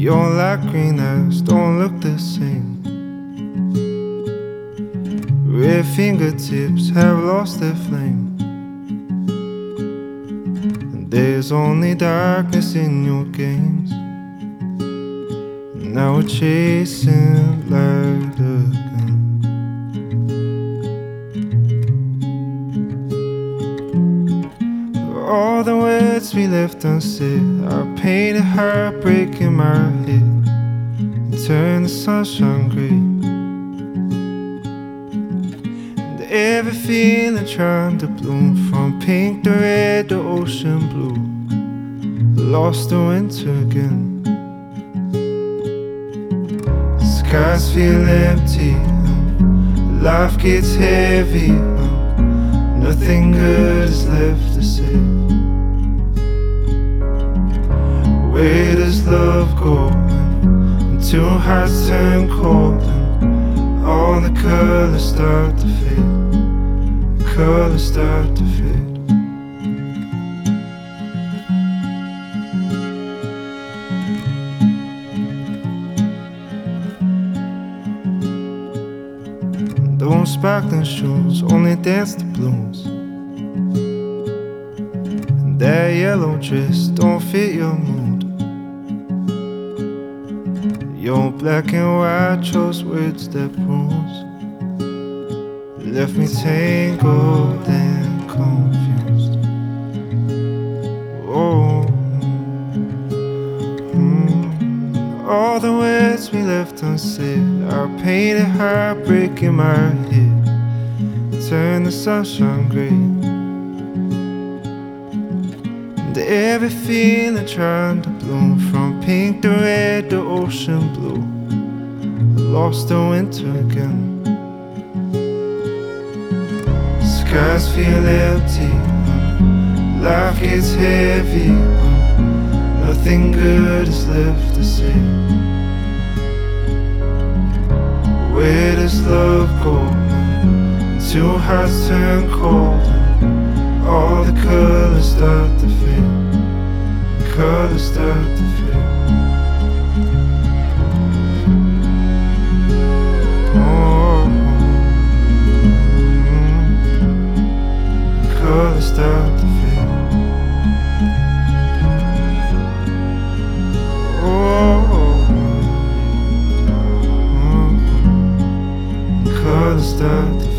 Your light green eyes don't look the same. Red fingertips have lost their flame, and there's only darkness in your games. Now we're chasing light again. All the words we left unsaid, I painted heartbreak in my head and turned the sunshine grey. And every feeling trying to bloom, from pink to red to ocean blue, lost the winter again. Skies feel empty, life gets heavy, nothing good is left to say. Where does love go when two hearts turn cold and all the colors start to fade? Colors start to fade. Those sparkling shoes only dance the blues, and that yellow dress don't fit your mood. Your black and white chose words that bruise, left me tangled and confused. Oh, all the words we left unsaid, I painted heartbreak in my head, turned the sunshine grey. And every feeling trying to bloom, from pink to red to ocean blue, lost the winter again. Skies feel empty, life gets heavy, nothing good is left to say. Where does love go when two hearts turn cold and all the colors start to fade? Colors start to fade. Oh, colors start to fade. Colors start to